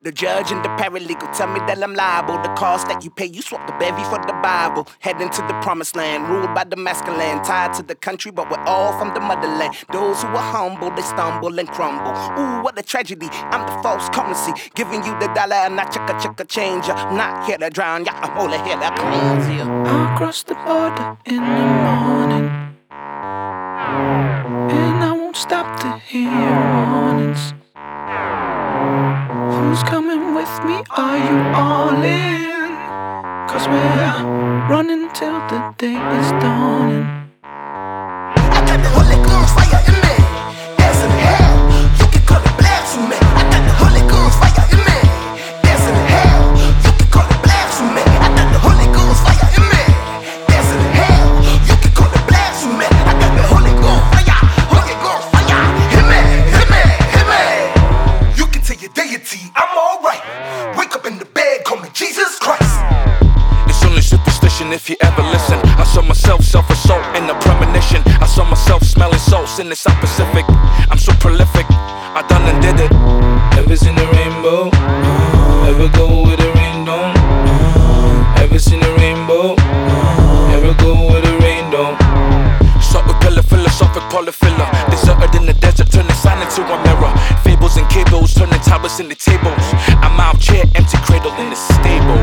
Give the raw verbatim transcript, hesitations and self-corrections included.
The judge and the paralegal tell me that I'm liable. The cost that you pay, you swap the bevy for the Bible. Heading to the promised land, ruled by the masculine. Tied to the country, but we're all from the motherland. Those who are humble, they stumble and crumble. Ooh, what a tragedy, I'm the false currency. Giving you the dollar and I chicka chicka change ya. Not here to drown ya, I'm only here to cleanse ya. I'll cross the border in the morning, and I won't stop to hear warnings. Who's coming with me? Are you all in? Cause we're running till the day is dawning. I got the Holy Ghost fire in me. There's in hell, you can call it blasphemy. I got the Holy Ghost fire in me. There's in hell, you can call it blasphemy. I got the Holy Ghost fire in me. There's in hell, you can call it blasphemy. I got the Holy Ghost fire, Holy Ghost fire. Hit me, hit me, hit me. You can tell your deity I'm alright. Wake up in the bed, call me Jesus Christ. It's only superstition if you ever listen. I saw myself self-assault in a premonition. I saw myself smelling salts in the South Pacific. I'm so prolific, I done and did it. Ever seen a rainbow? Ever go with a rainbow? Ever seen a rainbow? Ever go with a rainbow? Shot with pillar, philosophic polyfiller. Deserted in the desert, turning sand into a mirror. Fables and cables, turning towers into tables. I'm out chair, empty cradle in the stable.